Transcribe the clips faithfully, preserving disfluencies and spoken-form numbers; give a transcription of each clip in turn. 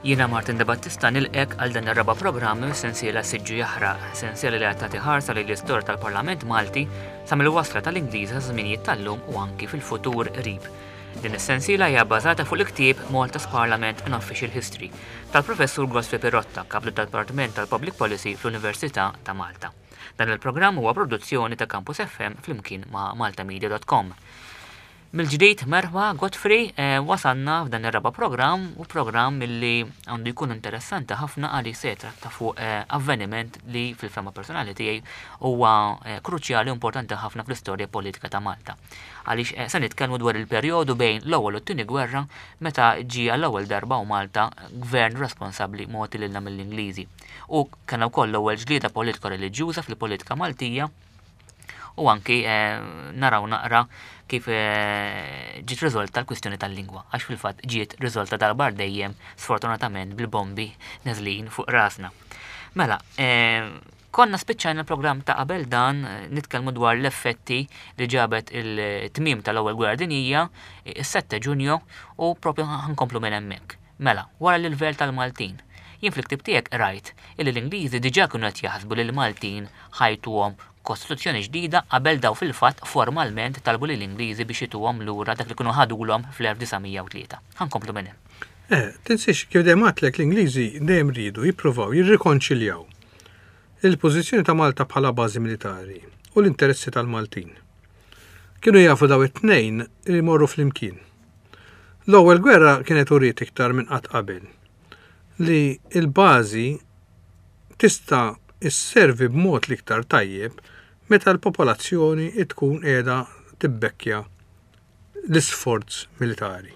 Jiena Martin De Battista nilqek għal dan ir-raba' programmi sensiela Siġġu Jaħraq, sensiela li qed tagħti ħarsa lejn l-istorja tal-Parlament Malti sa mill-wasla tal-Ingliża żminijiet tal-lum u anki fil-futur qrib. Din is-sensiela hija bbażata fuq il-ktieb Malta's Parliament and Official History tal-Professur Gosfie Pirotta, kaplu tad-Dipartiment tal-Public Policy fl-Università ta' Malta. Dan il-programm huwa produzzjoni ta' Campus F M flimkien ma' maltamedia dot com. Mill-ġdid merħba Godfrey eh, wasanna f'dan ir-raba' programm u programm milli għandu jkun interessanti ħafna għali se tratta fuq eh, avveniment li fil-fema personali tiegħi huwa eh, kruċjali u importanti ħafna fl-istorja politika ta' Malta. Għaliex eh, se nitkellmu dwar il-perjodu bejn l-ewwel u t-tieni gwerra meta ġie għall-ewwel darba u Malta gvern responsabbli mogħti lilna mill-Ingliżi. U kien wkoll l-ewwel ġlieda politika reliġjuża fil-politika Maltija u anki eh, naraw naqra kif eh, ġiet riżolta l-kwistjoni tal-lingwa, għax fil-fatt ġiet riżolta darba dejjem sfortunatament bil-bombi neżlin fuq rasna. Mela, eh, konna spiċċajna l-programm ta' qabel dan nitkellmu dwar l-effetti li ġabet il-tmiem tal-ewwel gwerra dinjija is-setta Ġunju u propju ħankomplu minn hemmhekk. Mela, wara l-livell tal-Maltin. Jien fl-ktib tiegħek rajt illi l-Ingliżi diġà kienu qed jaħsbu li l-Maltin ħajtuhom kostituzzjoni ġdida qabel daw fil-fatt formalment talbu lill-Ingliżi biex jituhom lura dak li kienu ħadulhom fl-elf tisa' u tlieta. Ħankomplu minn hemm. Eh, tinsiex kif dejjem għadlek l-Ingliżi dejjem ridu jippruvaw jirrikonċiljaw il-pożizzjoni ta' Malta bħala bażi militari u l-interessi tal-Maltin. Kienu jafu daw it-tnejn li jmorru flimkien. L-ewwel gwerra kienet uriet iktar minn qatt qabel li l-bażi tista' isservi b'mod l-iktar tajjeb meta l-popolazzjoni tkun qiegħda tibbekkja l-isforz militari.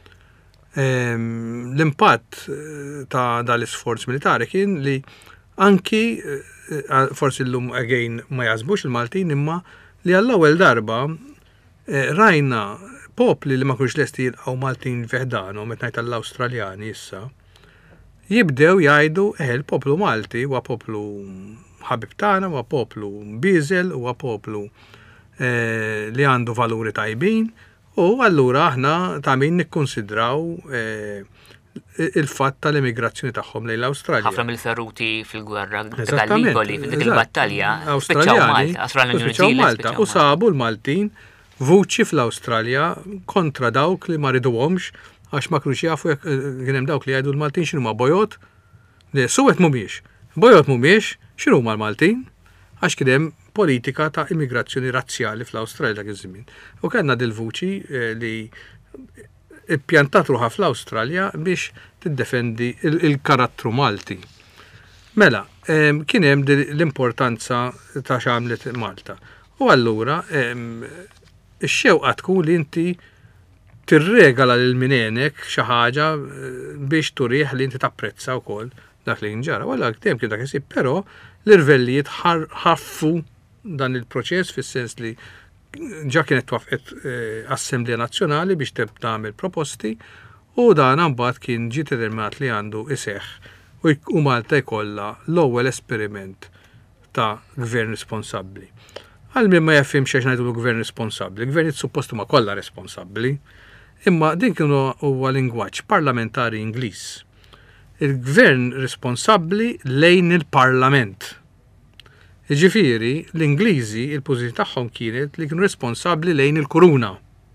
Ehm, l-impatt ta' dal-isforz militari kien li anki forsi llum again ma jażbux il-Maltin imma li għall-ewwel darba eh, rajna popli li ma kunx lesti jilqgħu Maltin fiħdanhom meta ngħid tal-Awstraljani issa jibdew jgħidu eh il-poplu Malti huwa poplu ħabib tagħna, huwa poplu biżel, huwa poplu eh, li għandu valuri tajbin u allura aħna ta' min nikkonsidraw eh, il-fatt tal-immigrazzjoni tagħhom lejn l-Awstralja. Ħafna mill-ferruti fil-gwerra tal-Gallipoli f'dik il-battalja Awstraljani spiċċaw Malta u sabu l-Maltin vuċi fl-Awstralja kontra dawk li ma riduhomx għax ma kienux jafu jekk kien hemm dawk li jgħidu l-Maltin x'inhu ma bojot, li suwed mhumiex. Bojot mhumiex, x'inhu ma l-Maltin? Għax kien hemm politika ta' immigrazzjoni razzjali fl-Awstralja dak iż-żmien. U kellna dil-vuċi li ppjantat ruħha fl-Awstralja biex tiddefendi il-karattru Malti. Mela, kien hemm l-importanza ta' x'għamlet Malta. U allura ix-xewqa tkun li inti tirregala lil minenek xi ħaġa biex turih li inti tapprezza wkoll dak li nġara. Walla kemm kien dak isib, però l-irvellijiet ħaffu dan il-proċess fis-sens li ġa kienet twafqet Assembleja Nazzjonali biex tagħmel proposti u dan mbagħad kien ġie determinat li għandu iseħħ u Malta jkollha l-ewwel esperiment ta' gvern responsabbli. Għal min ma jafhimx x'għax ngħidu gvern responsabbli, gvern suppostu ma kollha responsabbli. Imma din kienu huwa lingwaġġ parlamentari Ingliż. Il-gvern responsabbli lejn il-Parlament. Jiġifieri l-Ingliżi il-pożizzjoni tagħhom kienet li kienu responsabbli lejn il-Kuruna.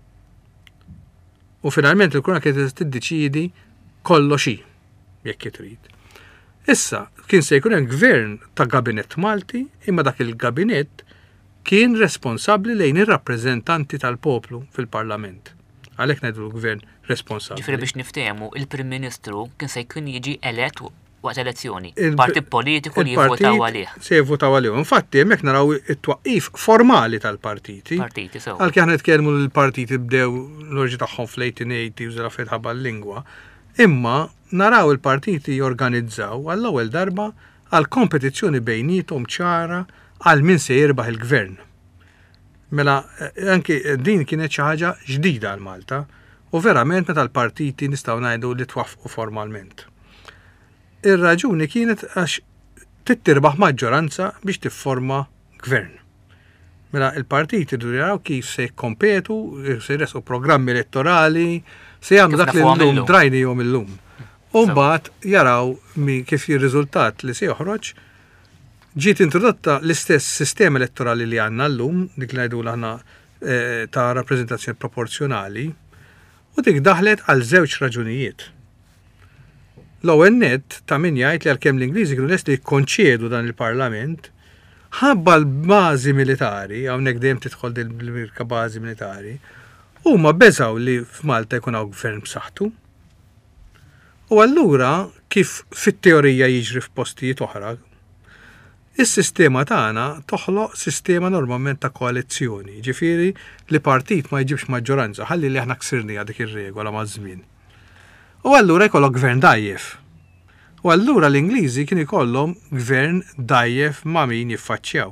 U finalment il-Kuruna kienet tiddeċiedi kollox hi jekk trid. Issa kien se jkun hemm gvern ta' Gabinett Malti, imma dak il-Gabinett kien responsabbli lejn ir-rappreżentanti tal-poplu fil-Parlament. Għalhekk ngħidu l-gvern responsabbli. Ġifieri biex niftehmu, il-Prim Ministru kien se jkun jiġi elett waqt elezzjoni. Partit politiku li jivvotaw għalih. Se jivvotaw għalih. Infatti hemmhekk naraw it-twaqqif formali tal-partiti. Partiti sew. Għalkemm aħna nitkellmu li l-partiti bdew l-orġi tagħhom fl-eighteen eighties u rafet ħabba l-lingwa, imma naraw il-partiti jorganizzaw għall-ewwel darba għal kompetizzjoni bejnietom ċara għal min se jirbaħ il-gvern. Mela, anki din kienet xi ħaġa ġdida għal Malta u verament meta l-partiti nistgħu ngħidu li twaffqu formalment. Ir-raġuni kienet għax tittirbaħ maġġoranza biex tifforma gvern. Mela il-partiti rridu jaraw kif se jkompetu, se jresqu programmi elettorali, se jagħmlu dak li llum drajni jom illum. U mbagħad jaraw kif ir-riżultat li se joħroġ ġiet introdotta l-istess sistema elettorali li għandna llum, dik li ngħidu aħna ta' rappreżentazzjoni proporzjonali, u dik daħlet għal żewġ raġunijiet. L-ewwel nett ta' min jgħid li għalkemm l-Ingliżi kienu lesti jikkonċedu dan il-Parlament ħabba l-bażi militari, hawnhekk dejjem tidħol din bażi militari, huma beżaw li f'Malta jkun hawn gvern b'saħħtu. U allura kif fit-teorija jiġri f'postijiet oħra, is-sistema tagħna toħloq sistema normalment ta' koalizzjoni, ġifieri li partit ma jġibx maġġoranza, ħalli li aħna ksirni dik ir-regola maż-żmien. U allura jkollok gvern dajjef. U allura l-Ingliżi kien ikollhom gvern dajjef ma' min jiffaċċjaw.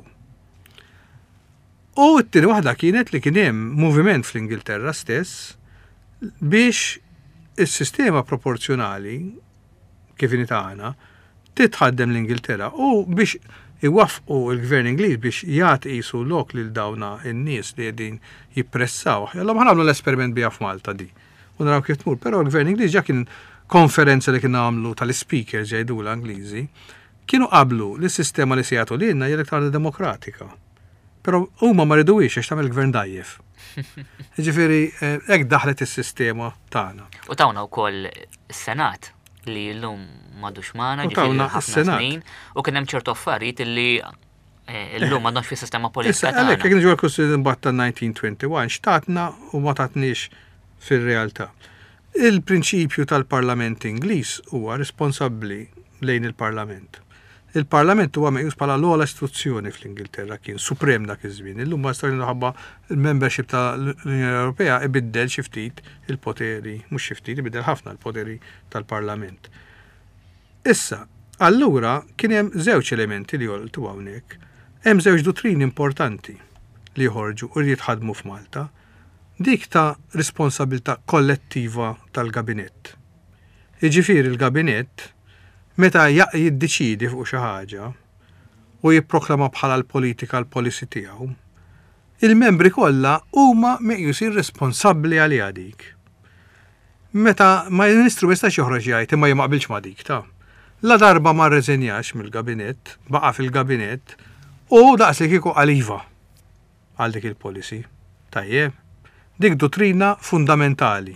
U t-tieni waħda kienet li kien hemm moviment fl-Ingilterra stess biex is-sistema proporzjonali kif inhi tagħna titħaddem l-Ingilterra u biex iwaffqu l-gvern Ingliż biex jagħti qisu lok lil dawna n-nies li qegħdin jippressaw. Allora ma nagħmlu l-esperiment biha f'Malta di. U naraw kif tmur, però l-gvern Ingliż ġa kien konferenza li kien għamlu tal-speakers jgħidula Ingliżi, kienu qablu li s-sistema li se jagħtu lilna hija elektorali demokratika. Però huma ma ridux għax tagħmel gvern dajjef. Ġifieri hekk daħlet is-sistema tagħna. U tawna wkoll is-Senat li llum m'għadux magħna ġifieri ħafna snin u kien hemm ċertu affarijiet li llum m'għandhomx fis-sistema politika tagħna. Għalhekk jekk niġu l-Costitution imbagħad tan-nineteen twenty-one xtatna u ma tatniex fir-realtà. Il-prinċipju tal-Parlament Ingliż huwa responsabbli lejn il-Parlament. Il-Parlament huwa meqjus bħala l-ogħla istituzzjoni fl-Ingilterra kien suprem dak iż-żmien. Illum ma stajna ħabba il-membership tal-Unjoni Ewropea ibiddel xi ftit il-poteri, mhux xi ftit ibiddel ħafna l-poteri tal-Parlament. Issa, allura kien hemm żewġ elementi li joltu hawnhekk. Hemm żewġ dottrini importanti li joħorġu u li jitħadmu f'Malta. Dik ta' responsabilità kollettiva tal-Gabinett. Jiġifieri l-Gabinett meta jiddeċidi fuq xi ħaġa u jipproklama bħala l-political policy tiegħu, il-membri kollha huma meqjusin responsabbli għaliha dik. Meta ma l-Ministru ma jistax joħroġ jgħid imma jmaqbilx ma' dik ta' la darba ma rreżenjax mill-Gabinett, baqa' fil-Gabinett u daqs li kieku għaliva għal dik il-policy. Tajjeb, dik dottrina fundamentali.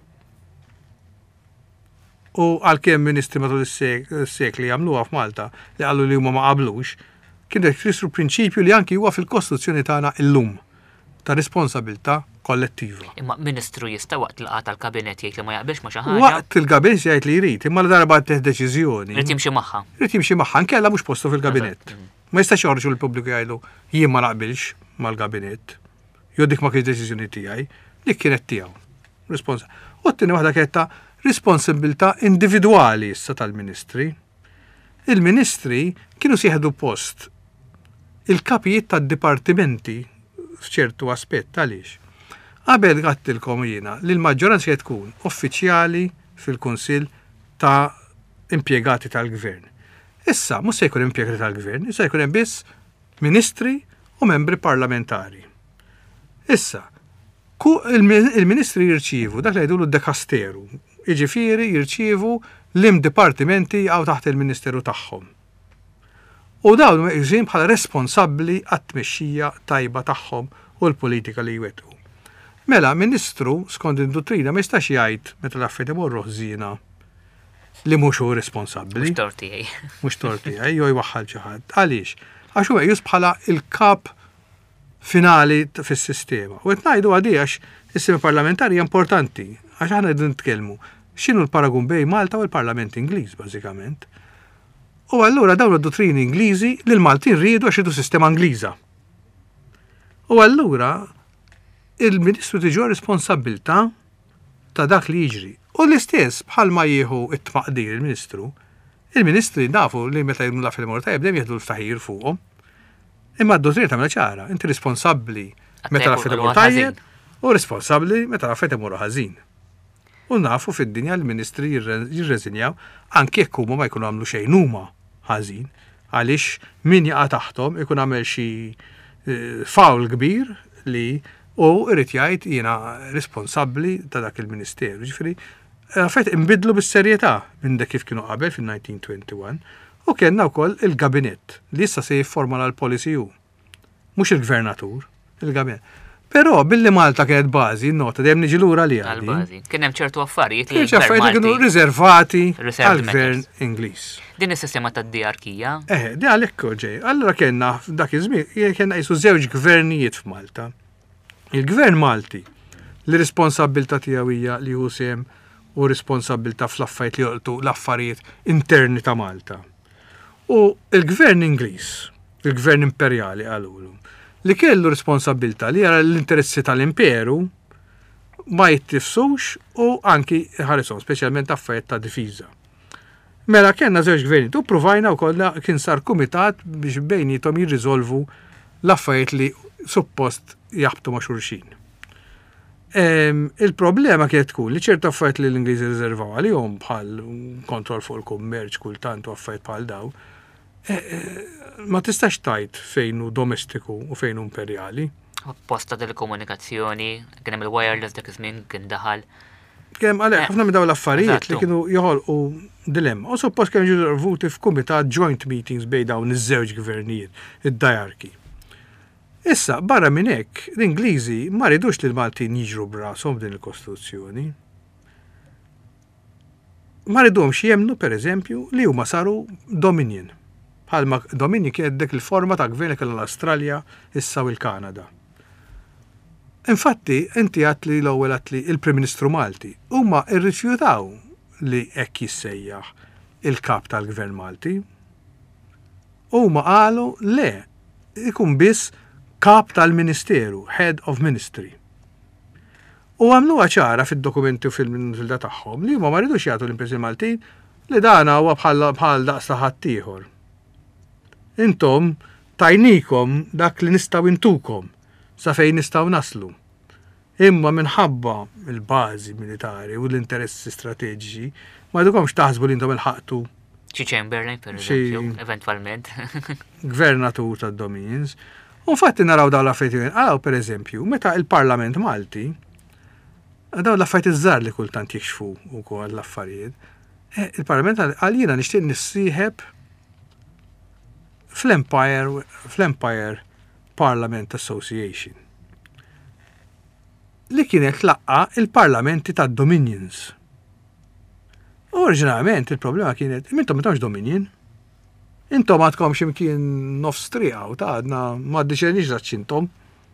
U għalkemm ministri matul is-sekli jagħmluha f'Malta li qalu li huma ma qablux, kien jfissru prinċipju li anki huwa fil-Kostituzzjoni tagħna llum ta' responsabilità kollettiva. Imma ministru jista' waqt il-qagħa tal-kabinett jgħid li ma jaqbilx ma' xi ħaġa. Waqt il-kabinett jgħid li jrid, imma l darba teħ deċiżjoni. Rid jimxi magħha. Rid jimxi magħha, nkella mhux postu fil-kabinett. Ma jistax joħorġu l-pubbliku jgħidu jien ma naqbilx mal-kabinett. Jew dik ma kienx deċiżjoni tiegħi, dik kienet tiegħu. Responsa. U t-tieni waħda kienet ta' responsabilità individwali issa tal-ministri. Il-ministri kienu sieħdu post il-kapijiet tad-dipartimenti f'ċertu aspett għaliex. Qabel għattilkom jiena li l-maġġoranza se tkun uffiċjali fil-Kunsill ta' impjegati tal-Gvern. Issa mhux se jkun impjegati tal-Gvern, issa jkun hemm biss ministri u membri parlamentari. Issa, il-ministri jirċievu dak li jgħidulu d-dekasteru. Iġifieri jirċievu l-im dipartimenti għaw taħt il-ministeru tagħhom. U dawn meqjużin bħala responsabbli għat-tmexxija tajba tagħhom u l-politika li jwettqu. Mela, ministru skont id-dottrina ma jistax jgħid meta l-affarijiet imorru ħżiena li mhux hu responsabbli. Mhux tort tiegħi. Mhux tort tiegħi, jew jwaħħal xi ħadd. Għaliex? Għax hu meqjus bħala il-kap finali fis-sistema. U qed ngħidu għadi għax is-sistema parlamentari hija importanti, għax aħna qegħdin nitkellmu x'inhu l-paragun bejn Malta u l-Parlament Ingliż bażikament. U allura dawn id-dottrini Ingliżi li l-Maltin riedu għax idu sistema Ingliża. U allura il-Ministru tiġu responsabbilta ta' dak li jiġri. U l-istess bħalma jieħu it-tmaqdir il-Ministru, il-Ministri nafu li meta jgħidu l-affarijiet tajjeb dejjem jieħdu l-ftaħir fuqhom. Imma d-dottrina tagħmel ċara, inti responsabbli meta l-affarijiet imorru tajjeb u responsabbli meta l-affarijiet imorru ħażin. U nafu fid-dinja l-ministri jirreżinjaw anke jekk huma ma jkunu għamlu xejn huma ħażin, għaliex min jaqa' taħthom ikun għamel xi fawl kbir li u irid jgħid jiena responsabbli ta' dak il-Ministeru. Ġifieri Fejt imbidlu bis-serjetà minn dak kif kienu qabel fin-nineteen twenty-one u kellna wkoll il-gabinett li issa se jifforma l-policy hu. Mhux il-gvernatur, il-gabinett. Però billi Malta kienet bażi, nota dejjem niġi lura li għaldi. Għal-bażi. Kien hemm ċertu affarijiet li affarijiet kienu riservati għall-gvern Ingliż. Din is-sistema tad-diarkija? Eh, di għalhekk ġej. Allura kellna dak iż-żmien kellna qisu żewġ gvernijiet f'Malta. Il-gvern Malti li responsabilità tiegħu hija li hu sehem u responsabilità fl-affarijiet li jolqtu l-affarijiet interni ta' Malta. U il-gvern Ingliż, il-gvern imperjali għalulu, li kellu responsabilità li jara l-interessi tal-imperu ma jittifsux u anki ħarisom, speċjalment affarijiet ta' difiża. Mela kellna żewġ gvernijiet u provajna wkoll kien sar kumitat biex bejnietom jirriżolvu l-affarijiet li suppost jaqbtu ma' xulxin. Il-problema kienet tkun li ċertu affarijiet li l-Ingliżi riservaw għalihom bħal kontroll fuq il-kummerċ kultant u affarijiet bħal daw, ma tistax tajt fejn hu domestiku u fejn hu imperjali. Posta telekomunikazzjoni, kien hemm il-wireless dak iż-żmien kien daħal. Kemm għalhekk ħafna minn dawn l-affarijiet li kienu joħolqu dilemma. U suppost kienu ġew rvuti f'kumitat joint meetings bejn dawn iż-żewġ gvernijiet, id-dajarki. Issa, barra minn hekk, l-Ingliżi ma ridux li l-Maltin jiġru b'rashom din il-Kostituzzjoni. Ma ridhomx jemnu, pereżempju, li huma saru Dominion. Bħalma Dominion kienet dik il-forma ta' gvern kellha l-Awstralja issa u l-Kanada. Infatti, inti għat li l-ewwel għat li il-Prim Ministru Malti huma rrifjutaw li hekk jissejjaħ il-kap tal-Gvern Malti. Huma qalu le, ikun biss kap tal-Ministeru, Head of Ministry. U għamluha ċara fid-dokumenti u fil-da tagħhom li huma ma rridux jagħtu l-impresi Maltin li dan huwa bħal daqs ta' ħadd ieħor. Intom tajnikom dak li nistgħu intukom sa fejn nistgħu naslu. Imma minħabba il-bażi militari u l-interessi strateġiċi ma jdukomx taħsbu li intom il-ħaqtu xi Chamberlain per eżempju, eventwalment. Gvernatur tad-Dominions. U fatti naraw daw l-affarijiet, għalaw per eżempju, meta il-Parlament Malti, daw l-affarijiet iż-żar li kultant jikxfu wkoll l-affarijiet, il-Parlament għalina nixtieq nissieħeb fl-Empire fl-Empire Parliament Association. Li kienet laqqa il-parlamenti tad-Dominions. Oriġinalment il-problema kienet, intom m'intomx Dominion. Intom għadkom ximkien nofstrija u ta' għadna ma' d-diċenix daċċintom.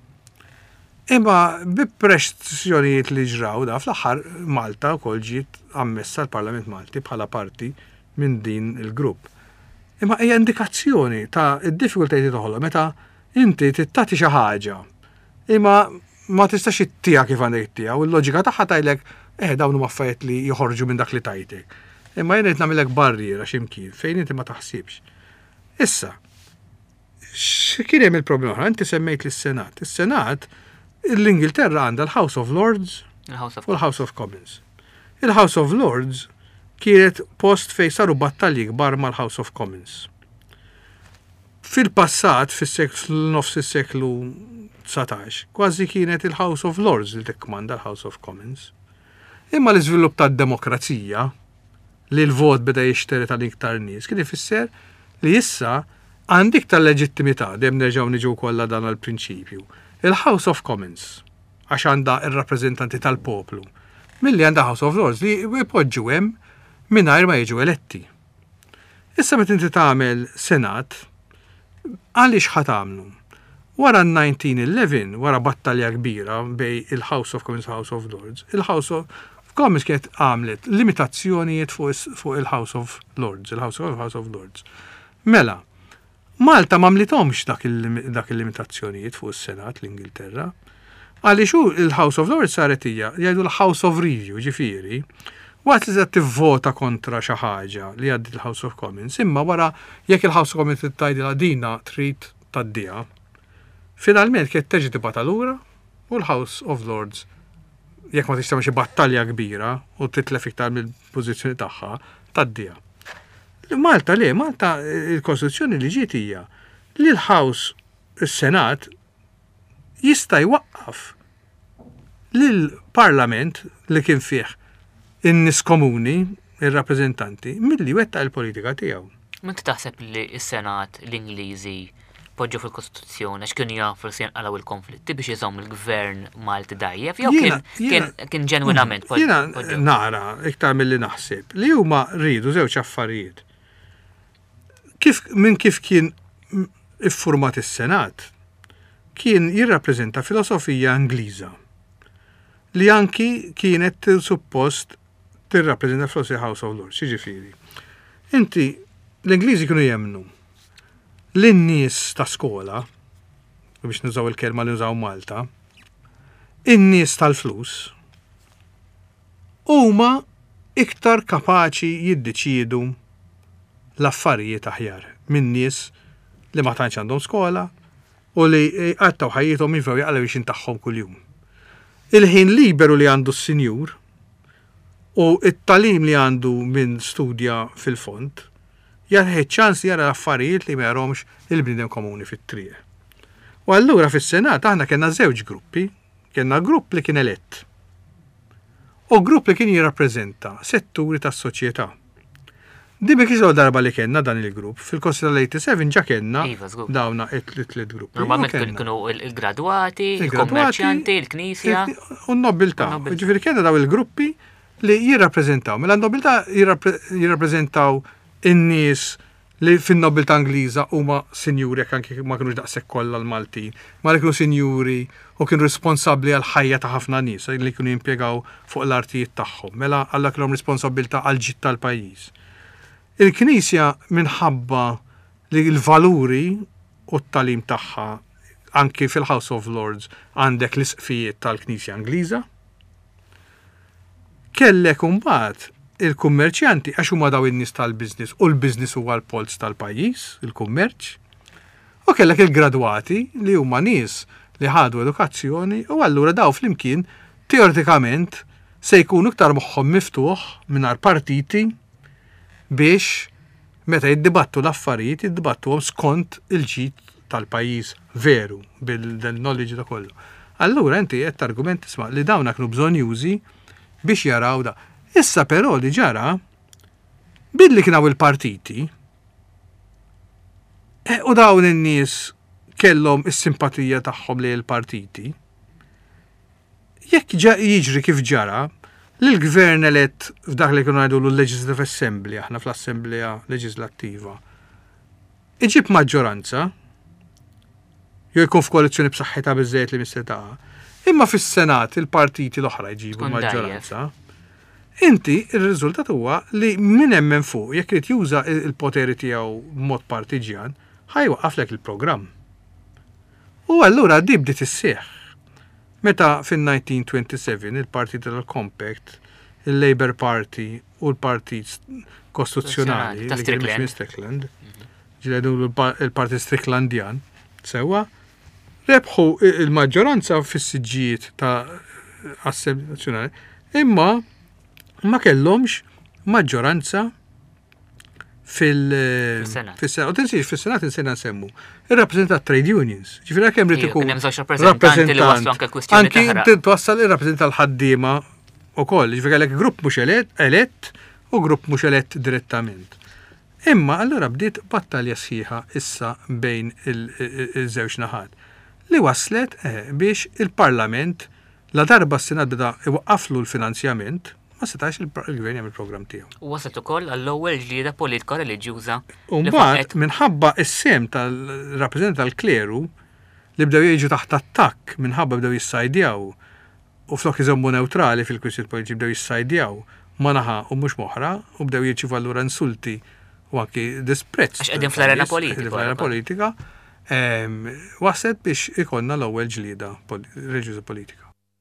Imma bi prestazzjonijiet li ġraw da fl-aħħar Malta wkoll ġiet ammessa l-Parlament Malti bħala parti minn din il-grupp. Imma hija indikazzjoni ta' id-diffikultajiet toħolhom meta inti tittati xi ħaġa. Imma ma tistax ittija kif għandek ittija u l-loġika tagħha tajlek eh dawn huma affarijiet li joħorġu minn dak li tajtek. Imma jien qed nagħmilek barriera x'imkien fejn inti ma taħsibx. Issa, x'kien hemm il-problema? Inti semmejt lis-Senat. Is-Senat l-Ingilterra għandha l-House of Lords u l-House of Commons. Il-House of Lords kienet post fejn saru battalji kbar mal-House of Commons. Fil-passat, fis-seklu nofs is-seklu tsatax, kważi kienet il-House of Lords li tikkmanda l-House of Commons. Imma l-iżvilupp tad-demokrazija li l-vot beda jixteri tal-iktar nies kien ifisser li issa għandik tal-leġittimità dejjem nerġgħu niġu kollha dan għall-prinċipju. Il-House of Commons għax għandha ir-rappreżentanti tal-poplu milli għandha House of Lords li jpoġġu hemm mingħajr ma jiġu eletti. Issa meta inti tagħmel Senat għaliex ħatamlu? Wara nineteen eleven, wara battalja kbira bej il-House of Commons u House of Lords, il-House of Commons kienet għamlet limitazzjonijiet fuq il-House of Lords, il-House of House of Lords. Mela, Malta m'għamlithomx dak il-limitazzjonijiet fuq is-Senat l-Ingilterra, għaliex hu il-House of Lords saret hija jgħidu l-House of Review, ġifieri, waqt li se tivvota kontra xi ħaġa li għaddi il-House of Commons, imma wara jekk il-House of Commons tgħidilha dina trid tgħaddiha. Finalment kienet teġi tibgħatha lura u l-House of Lords jekk ma tixtieq xi battalja kbira u titlef iktar mill-pożizzjoni tagħha tgħaddiha. Malta le, Malta il-Kostituzzjoni li ġiet hija li l-House is-Senat jista' jwaqqaf lill-Parlament li kien fih in-nies komuni, ir-rappreżentanti, milli wettaq il-politika tiegħu. Minti taħseb li s-Senat l-Ingliżi poġġu fil-Kostituzzjoni għax kienu jafu forsi jenqalaw il-konflitti biex jżomm il-Gvern Malti dajjef, jew kien ġenwinament poġġu? Jiena nara iktar milli naħseb li huma rridu żewġ affarijiet. Kif minn kif kien iffurmat is-Senat, kien jirrappreżenta filosofija Ingliża li anki kienet suppost tirrappreżenta filosofija House of Lords, jiġifieri. Inti l-Ingliżi kienu jemnu l-nies ta' skola, biex nużaw il-kelma li nużaw Malta, in-nies tal-flus, huma iktar kapaċi jiddeċiedu l-affarijiet aħjar minn nies li ma tantx għandhom skola u li għattaw ħajjithom jifgħu jaqgħu biex intaħħom kuljum. Il-ħin liberu li għandu s-sinjur u it-talim li għandu minn studja fil-fond jarħed ċans jara l-affarijiet li ma jarhomx il-bniedem komuni fit-triq. U allura fis-Senat aħna kellna żewġ gruppi, kellna grupp li kien elett u grupp li kien jirrappreżenta setturi tas-soċjetà. Dibi kiex darba li kellna dan il-grupp, fil-Konsil tal-eighty-seven ġa kellna dawna it-tliet gruppi. Normalment kienu il-gradwati, il-kommerċjanti, il-knisja. U n-nobiltà. Ġifieri kellna daw il-gruppi li jirrappreżentaw. Mela n-nobiltà jirrappreżentaw in-nies li fin-nobiltà Ingliża huma sinjuri jekk anke ma kinux daqshekk kollha l-Maltin, ma li kienu sinjuri u kienu responsabbli għal ħajja ta' ħafna nies li kienu jimpjegaw fuq l-artijiet tagħhom. Mela alla kellhom responsabilità għal ġid tal-pajjiż. Il-Knisja minħabba li l-valuri u t-talim tagħha anki fil-House of Lords għandek l-isqfijiet tal-Knisja Ingliża. Kellek imbagħad il-kummerċjanti għax huma daw in-nies tal-business u l-business huwa l-polz tal-pajjiż, il-kummerċ. U kellek il-gradwati li huma nies li ħadu edukazzjoni u allura daw flimkien teoretikament se jkunu iktar moħħhom miftuħ mingħajr partiti biex meta jiddibattu l-affarijiet jiddibattuhom skont il-ġid tal-pajjiż veru bil-knowledge da kollu. Allura inti qed argument tisma' li dawn kienu bżonn jużi biex jaraw da. Issa però li ġara billi kienaw il-partiti e, u dawn in-nies kellhom is-simpatija tagħhom li l-partiti. Jekk jiġri kif ġara li l-gvern elett f'dak li kienu ngħidu l-Legislative Assembly aħna fl-Assembleja Leġislattiva iġib maġġoranza jew jkun f'koalizzjoni b'saħħitha biżżejjed li mistetaqa. Imma fis-Senat il-partiti l-oħra jġibu maġġoranza. Inti ir-riżultat huwa li min hemm minn fuq jekk irid juża il-poteri tiegħu b'mod partiġjan ħajwaqaflek il-programm. U allura di bdiet isseħħ. Meta fin-nineteen twenty-seven il-Partit tal-Compact, il-Labour Party u l-Partit Kostituzzjonali li kienu minn Strickland, ġiledu il-Partit Stricklandjan, sewa rebħu il-maġġoranza fis-siġġijiet ta' Assembli Nazzjonali, imma ma kellhomx maġġoranza fil-Senat. U tinsiex fil-Senat insejna nsemmu ir-rappreżentat trade unions. Ġifieri kemm rid ikun rappreżentant anki twassal ir-rappreżentant l-ħaddiema wkoll, ġifieri għalhekk grupp mhux elett u grupp mhux elett direttament. Imma allura bdiet battalja sħiħa issa bejn il-żewġ naħat li waslet biex il-Parlament la darba s-Senat beda iwaqqaflu l-finanzjament ma setax il-gvern jagħmel il-programm tiegħu. U waslet ukoll għall-ewwel ġlieda politika reliġjuża. U mbagħad minħabba s-sem tal-rappreżentant tal-kleru li bdew jiġu taħt attakk minħabba bdew jissajdjaw u flok iżommu neutrali fil-kwistjoni politiċi bdew jissajdjaw ma naħa u mhux moħra u bdew jiġu allura insulti u anki disprezz. Għax qegħdin fl-arena politika. Fl-arena politika waslet biex ikonna l-ewwel ġlieda reliġjuża politika.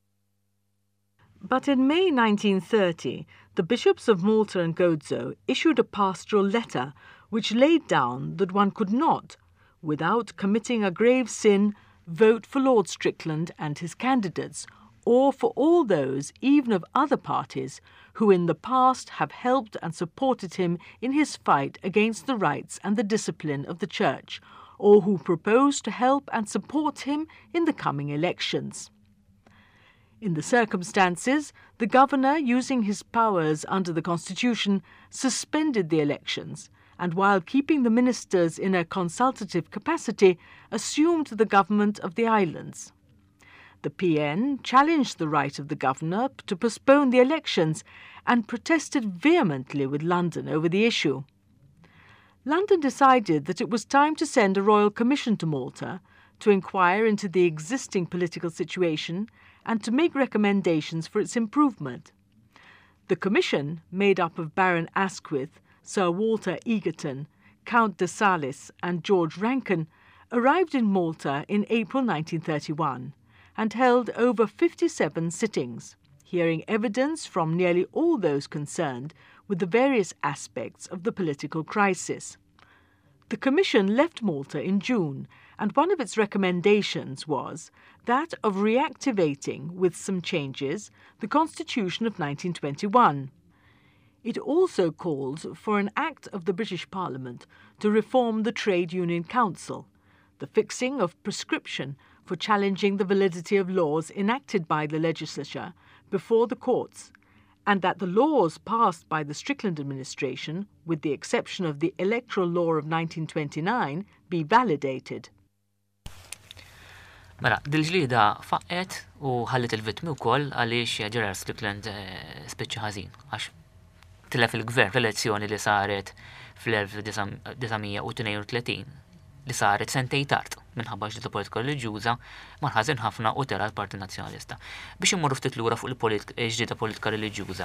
But in May nineteen thirty, the bishops of Malta and Gozo issued a pastoral letter which laid down that one could not, without committing a grave sin, vote for Lord Strickland and his candidates, or for all those, even of other parties, who in the past have helped and supported him in his fight against the rights and the discipline of the Church, or who propose to help and support him in the coming elections. In the circumstances, the governor, using his powers under the constitution, suspended the elections and, while keeping the ministers in a consultative capacity, assumed the government of the islands. The P N challenged the right of the governor to postpone the elections and protested vehemently with London over the issue. London decided that it was time to send a royal commission to Malta to inquire into the existing political situation and to make recommendations for its improvement. The commission, made up of Baron Asquith, Sir Walter Egerton, Count de Salis and George Rankin, arrived in Malta in April nineteen thirty-one and held over fifty-seven sittings, hearing evidence from nearly all those concerned with the various aspects of the political crisis. The Commission left Malta in June, and one of its recommendations was that of reactivating, with some changes, the Constitution of nineteen twenty-one. It also called for an Act of the British Parliament to reform the Trade Union Council, the fixing of prescription for challenging the validity of laws enacted by the legislature before the courts, and that the laws passed by the Strickland administration, with the exception of the Electoral Law of nineteen twenty-nine, be validated. Mela, dil-ġlida faqqet u ħallet il-vittmi wkoll għaliex Gerard Strickland spiċċa ħażin għax tilef il-gvern fl-elezzjoni li saret fl-1932 li saret sentej tard minħabba ġdida politika reliġjuża marħażin ħafna u tera l-Parti Nazzjonalista. Biex immorru ftit lura fuq il-ġdida politika reliġjuża.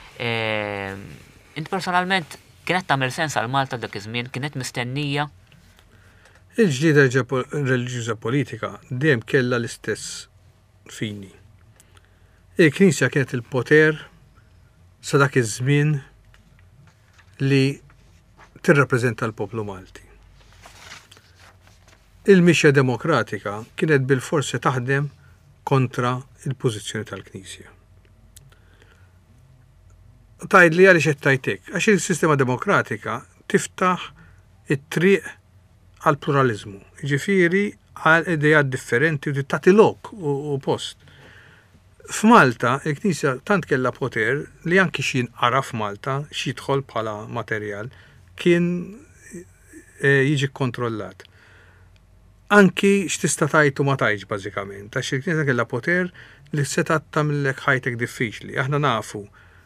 Int personalment kienet tagħmel sens għal Malta dak iż-żmien, kienet mistennija? Il-ġdida reliġjuża politika dejjem kellha l-istess fini. Il-Knisja kienet il-poter sa dak iż-żmien li tirrappreżenta l-poplu Malti. Il-mixja demokratika kienet bil-forsi taħdem kontra il-pożizzjoni tal-Knisja. Tajd li għaliex qed tajtek, għax il-sistema demokratika tiftaħ it-triq għal pluralizmu, ġifieri għal idejat differenti u tagħti lok u post. F'Malta, il-Knisja tant kellha poter li anki xi jinqara f'Malta, xi jidħol bħala materjal, kien jiġi kontrollat. Anki x'tista' tajtu ma tajġ bażikament, għax il-Knisja kellha poter li seta' tagħmellek ħajtek diffiċli. Aħna nafu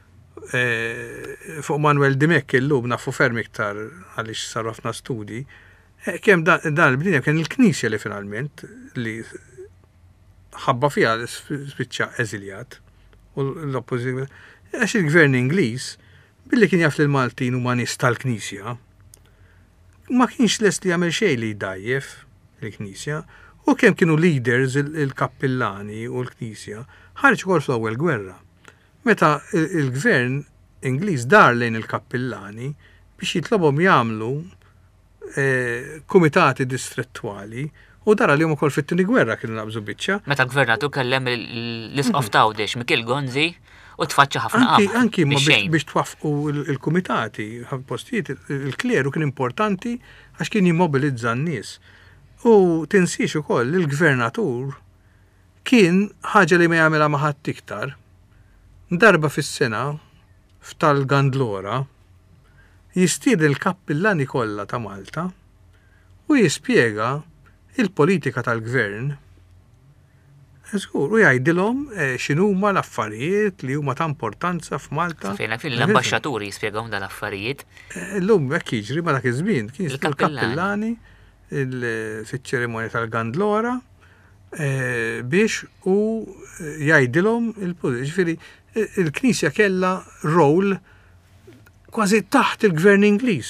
fuq Manuel Dimek illum nafu ferm iktar għaliex saru ħafna studi, kemm dan il-bdien kien il-Knisja li finalment li ħabba fiha spiċċa eżiljat u l-oppożizzjoni. Għax il-Gvern Ingliż billi kien jaf li l-Maltin huma nies tal-Knisja ma kienx lest li jagħmel xejn li jdajjef il-Knisja u kemm kienu leaders il-kappillani u l-Knisja ħareġ ukoll fl-ewwel gwerra. Meta il-Gvern Ingliż dar lejn il-kappillani biex jitlobhom jagħmlu kumitati distrettwali u dara li huma wkoll fit-tieni gwerra kienu nabżu biċċa. Meta l-gvernatur kellem l-isqof Tawdex Mikil Gonzi u tfaċċa ħafna qab. Anki biex twaffqu il-kumitati postijiet il-kleru kien importanti għax kien jimmobilizza n-nies. U tinsiex ukoll il-gvernatur kien ħaġa li ma jagħmilha ma ħadd iktar darba fis-sena f'tal-Gandlora jistied il-kappillani kollha ta' Malta u jispjega il-politika tal-gvern żgur u jgħidilhom x'inhuma l-affarijiet li huma ta' importanza f'Malta. Fejn fil l-ambaxxaturi jispjegahom dan l-affarijiet. Llum hekk jiġri ma dak iż-żmien kien il-kappillani fiċ-ċerimonja tal-Gandlora biex u jgħidilhom il-politika. Ġifieri il-Knisja kellha rol kważi taħt il-Gvern Ingliż.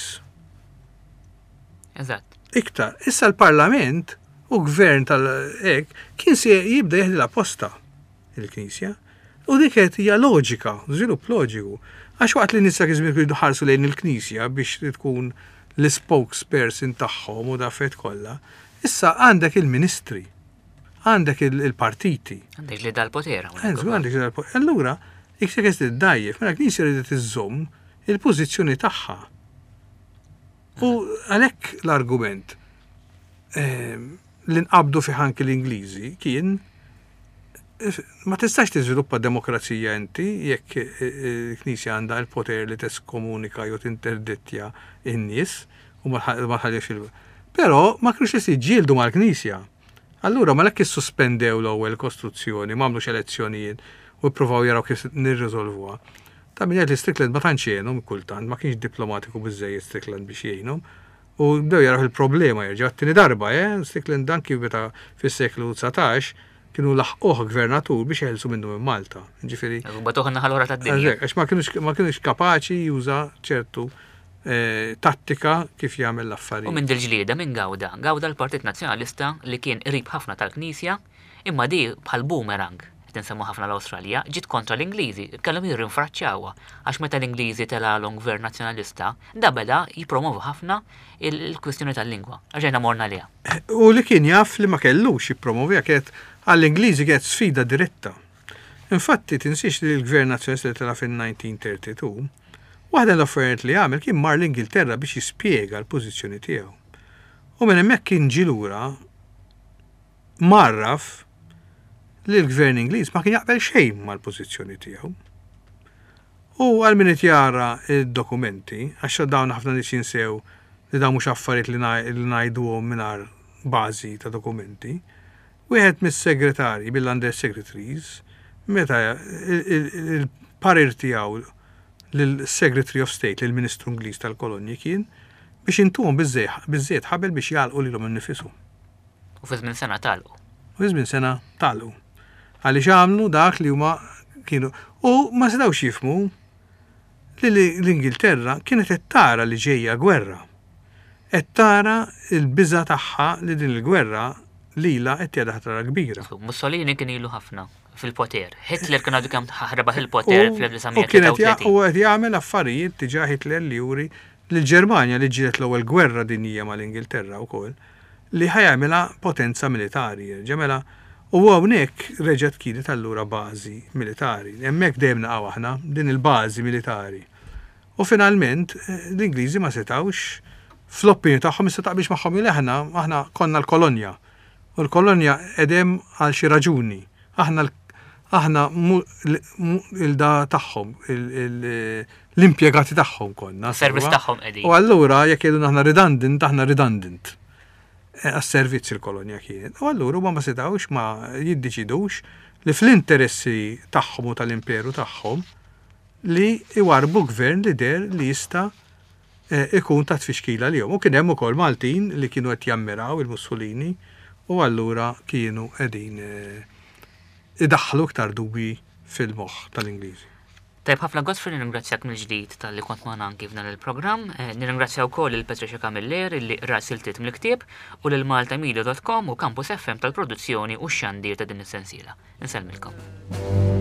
Eżatt. Iktar. Issa l-Parlament u Gvern tal-ek kien se jibda jeħdi la posta il-Knisja u dik qed hija loġika, żvilupp loġiku. Għax waqt li nisa kien jridu ħarsu lejn il-Knisja biex tkun l-spokesperson tagħhom u dafet kollha. Issa għandek il-ministri, għandek il-partiti. Għandek li dal-poter. Għandek li dal-poter. Allura, iktar qed tiddajjef, mela l-Knisja ridet iżżomm il-pożizzjoni tagħha. U għalhekk l-argument li nqabdu fih anke l-Ingliżi kien ma tistax tiżviluppa demokrazija inti jekk il-Knisja għandha l-poter li teskomunika jew tinterdittja in-nies u ma ħallix il- Però ma kienux qed jiġġieldu mal-Knisja. Allura ma lekk issuspendew l-ewwel kostruzzjoni, m'għamlux elezzjonijiet u ppruvaw jaraw kif nirriżolvuha. Ta' min jgħid li Strickland ma tantx jgħinhom kultant, ma kienx diplomatiku biżejjed Strickland biex jgħinhom. U bdew jaraw il-problema jerġa' t-tieni darba, eh? Strickland anki meta fis-seklu tsatax kienu laħquh gvernatur biex jeħelsu minnu minn Malta. Ġifieri. Batuħ naħal ora tad-dinja. Għax ma kienux ma kienux kapaċi juża ċertu tattika kif jagħmel l-affarijiet. U minn dil-ġlieda minn Gawda, Gawda l-Partit Nazzjonalista li kien qrib ħafna tal-Knisja, imma di bħal boomerang, qed insemmu ħafna l-Awstralja, ġiet kontra l-Ingliżi, kellhom jirrinfraċċawha għax meta l-Ingliżi telgħalhom gvern nazzjonalista, da beda jippromovu ħafna il-kwistjoni tal-lingwa. Għaxejna morna liha. U li kien jaf li ma kellux jippromovija kienet għall-Ingliżi kienet sfida diretta. Infatti tinsiex li l-gvern nazzjonalista tela fin-nineteen thirty-two waħda l-affarijiet li għamel kien mar l-Ingilterra biex jispjega l-pożizzjoni tiegħu. U minn hemmhekk kien ġilura marraf li l-gvern Ingliż ma kien jaqbel xejn mal-pożizzjoni tiegħu. U għal min qed jara d-dokumenti, għax dawn ħafna nies jinsew li dawn mhux affarijiet li ngħiduhom mingħajr bażi ta' dokumenti, wieħed mis-segretarji bil-under secretaries meta il-parir tiegħu lill-Secretary of State, lill-Ministru Ingliż tal-Kolonji kien biex intuhom biżżejjed ħabel biex jgħalqu lilhom innifishom. U fi żmien sena talqu. U fi żmien sena talqu. Għaliex għamlu dak li huma kienu u ma setgħux jifhmu li l-Ingilterra kienet qed tara li ġejja gwerra. Qed tara l-biża' tagħha li din il-gwerra lila qed tieħda ħatra kbira. Mussolini kien ilu ħafna fil-poter. Hitler kien għadu kemm ħarba il-poter fl-1933. U kienet qed jagħmel affarijiet diġà Hitler li juri li l-Ġermanja li ġiet l-ewwel gwerra dinjija mal-Ingilterra wkoll li ħajamilha potenza militari. Ġemela u hawnhekk reġgħet kienet allura bażi militari. Hemmhekk dejjem naqgħu aħna din il-bażi militari. U finalment l-Ingliżi ma setgħux fl-opinju tagħhom issa biex magħhom aħna aħna konna l-kolonja. U l-kolonja qegħdem għal xi raġuni. Aħna aħna il-da tagħhom, l-impjegati tagħhom konna. Servizz tagħhom qegħdin. U allura jekk jgħidu aħna redundant, aħna redundant. Għas-servizz il-kolonja kienet. U allura huma ma setgħux ma jiddeċidux li fl-interessi tagħhom u tal-imperu tagħhom li iwarbu gvern li der li jista' ikun ta' tfixkila lihom. U kien hemm ukoll Maltin li kienu qed jammiraw il-Mussolini u allura kienu qegħdin idaħħlu iktar dubi fil-moħħ tal-Ingliżi. Tajb ħafna Godfrey nirringrazzjak mill-ġdid tal-li kont magħna anki f'dan il-programm. Nirringrazzjaw ukoll il-Patricia Camiller illi rasiltiet mill-ktieb u lil malta media dot com u Campus F M tal-produzzjoni u x-xandir ta' din is-sensiela. Insellmilkom.